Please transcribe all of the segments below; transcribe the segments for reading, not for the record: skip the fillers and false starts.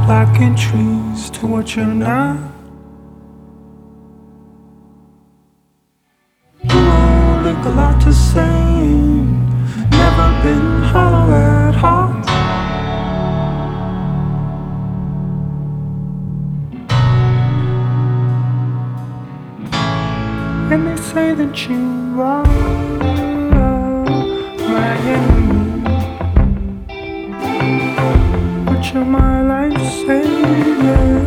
blackened trees to what you're not. You only got a lot to say, never been hollow at heart. And they say that you are my enemy, but you're my life savior.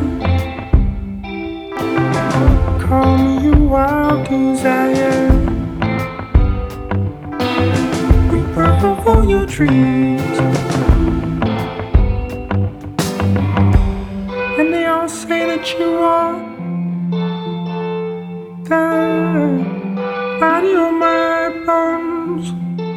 Call me your wild desire, reaper of all your dreams. And they all say that you are the body of my bones.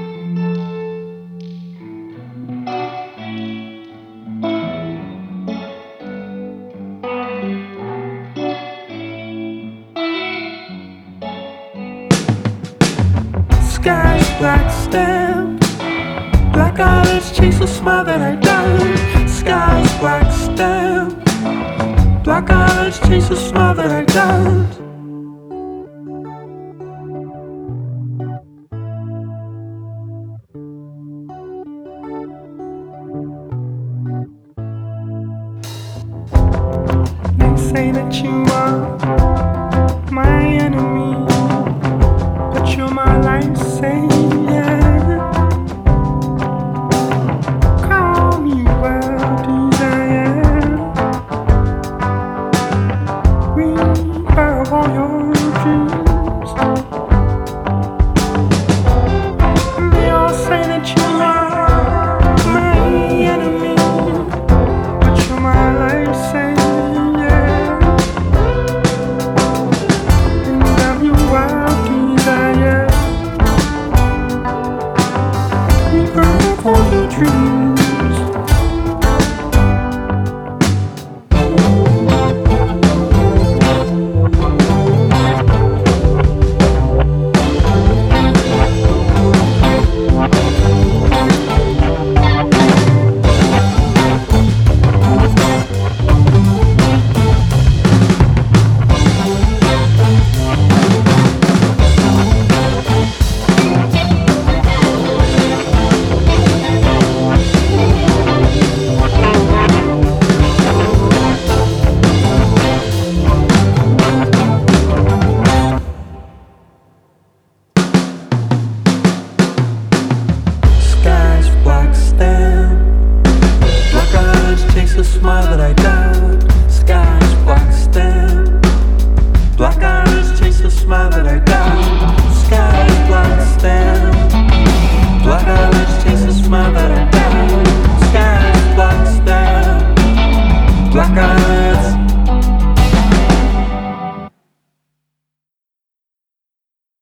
Sky's black stamp, black eyelids chase a smile that I doubt. Sky's black stamp, black eyelids chase a smile that I doubt. They say that you are my enemy, but you're my life savior. Call me wild desire, reaper of all your dreams. And they all say that you are my enemy, but you're my life savior. All your dreams. Black eyes chase a smile that I doubt.